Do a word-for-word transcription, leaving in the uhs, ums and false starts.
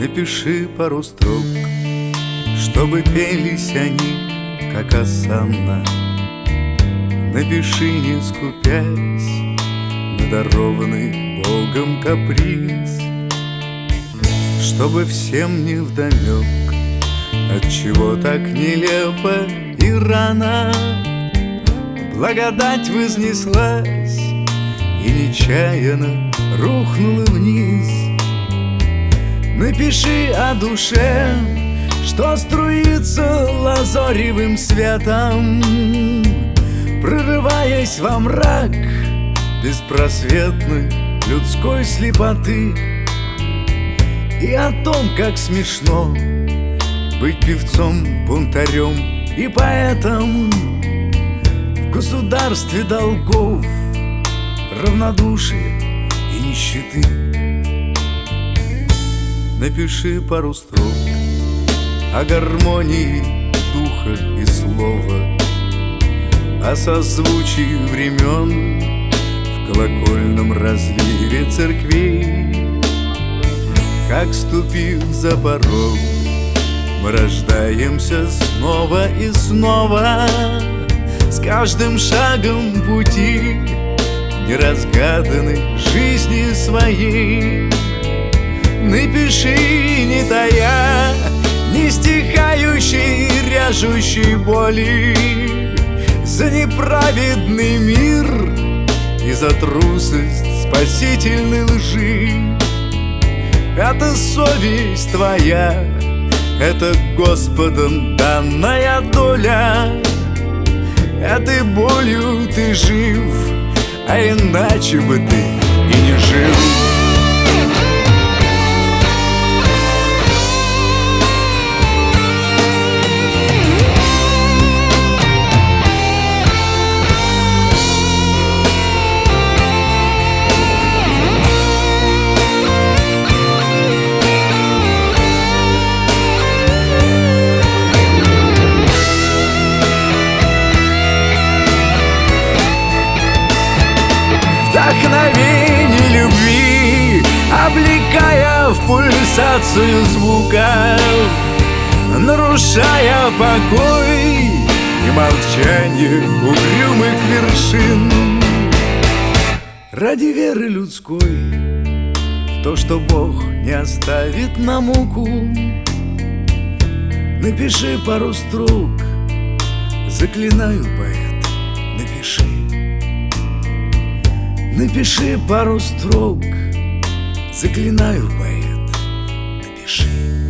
Напиши пару строк, чтобы пелись они, как осанна. Напиши, не скупясь, на дарованный Богом каприз, чтобы всем невдомек, отчего так нелепо и рано благодать вознеслась и нечаянно рухнула вниз. Напиши о душе, что струится лазоревым светом, прорываясь во мрак беспросветной людской слепоты. И о том, как смешно быть певцом, бунтарем и поэтом в государстве долгов, равнодушия и нищеты. Напиши пару строк о гармонии духа и слова, о созвучии времен в колокольном разливе церквей. Как, ступив за порог, мы рождаемся снова и снова, с каждым шагом пути неразгаданной жизни своей. Напиши, не тая, не стихающей, ряжущей боли, за неправедный мир и за трусость спасительной лжи. Это совесть твоя, это Господом данная доля. Этой болью ты жив, а иначе бы ты и не жил. Вдохновение любви, облекая в пульсацию звуков, нарушая покой и молчание угрюмых вершин. Ради веры людской в то, что Бог не оставит на муку, напиши пару строк, заклинаю, поэт, напиши. Напиши пару строк, заклинаю, поэт, напиши.